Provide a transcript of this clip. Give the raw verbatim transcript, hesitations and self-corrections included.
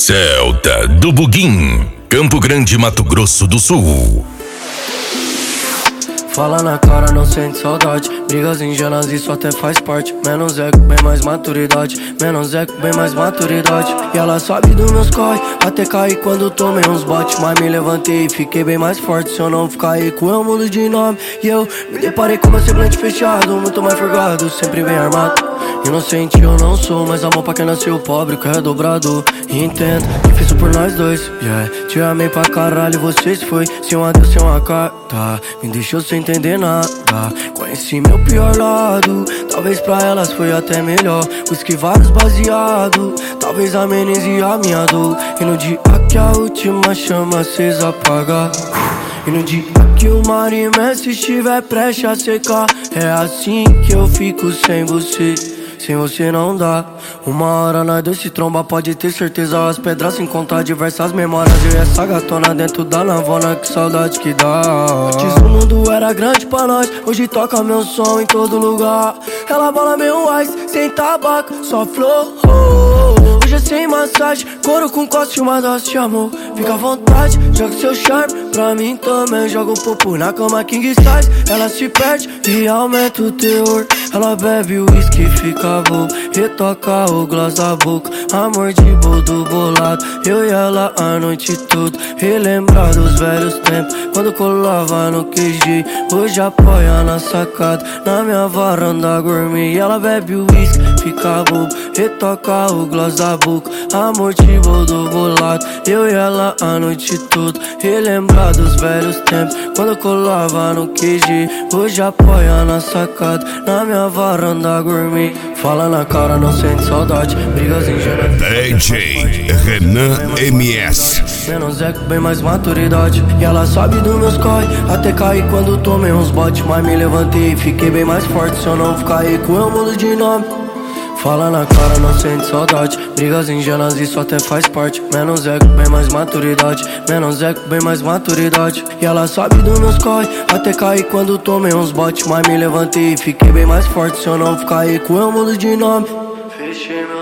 Celta do Buguim, Campo Grande, Mato Grosso do Sul. Fala na cara, não sente saudade. Brigas ingênuas, isso até faz parte. Menos ego, bem mais maturidade. Menos ego, bem mais maturidade. E ela sabe dos meus corre, até cair quando tomei uns botes. Mas me levantei e fiquei bem mais forte. Se eu não ficar rico, eu mudo de nome. E eu me deparei com meu semblante fechado, muito mais forgado, sempre bem armado. Inocente eu não sou, mas amor pra quem nasceu pobre, que é dobrado. Entendo, que fiz isso por nós dois, yeah. Te amei pra caralho, você se foi. Se um adeus, sem uma carta, me deixou sem entender nada. Conheci meu pior lado, talvez pra elas foi até melhor. Whisky, vários baseado, talvez amenize a minha dor. E no dia que a última chama acesa apaga, e no dia que o mar imenso estiver prestes a secar, é assim que eu fico sem você. Sem você não dá. Uma hora nós dois se tromba, pode ter certeza. As pedras sem contar diversas memórias. Eu e essa gatona dentro da navona, que saudade que dá. Antes o mundo era grande pra nós, hoje toca meu som em todo lugar. Ela bola meu ice, sem tabaco, só flor. Hoje é sem massagem, couro com coste, uma dose de amor. Fica à vontade, joga seu charme pra mim também. Joga um popo na cama king size. Ela se perde e aumenta o teor. Ela bebe o uísque e fica bobo, retoca o gloss da boca. Amor de boldo bolado, eu e ela a noite toda. Relembrar dos velhos tempos, quando colava no Q G. Hoje apoia na sacada, na minha varanda gourmet. Ela bebe o uísque, fica bobo, retoca o gloss da boca. Amor de boldo bolado, eu e ela a noite toda. Relembrar dos velhos tempos, quando colava no Q G. Hoje apoia na sacada, na minha varanda gourmet. Fala na cara, não sente saudade. Brigas ingênuas. D J Renan M S. Menos eco, bem mais maturidade. E ela sabe dos meus corre, até cair quando tomei uns botes. Mas me levantei e fiquei bem mais forte. Se eu não ficar rico, eu mudo de nome. Fala na cara, não sente saudade. Brigas ingênuas, isso até faz parte. Menos ego, bem mais maturidade. Menos ego, bem mais maturidade. E ela sabe dos meus corre, até cair quando tomei uns botes. Mas me levantei e fiquei bem mais forte. Se eu não ficar rico, eu mudo de nome. Fechei meu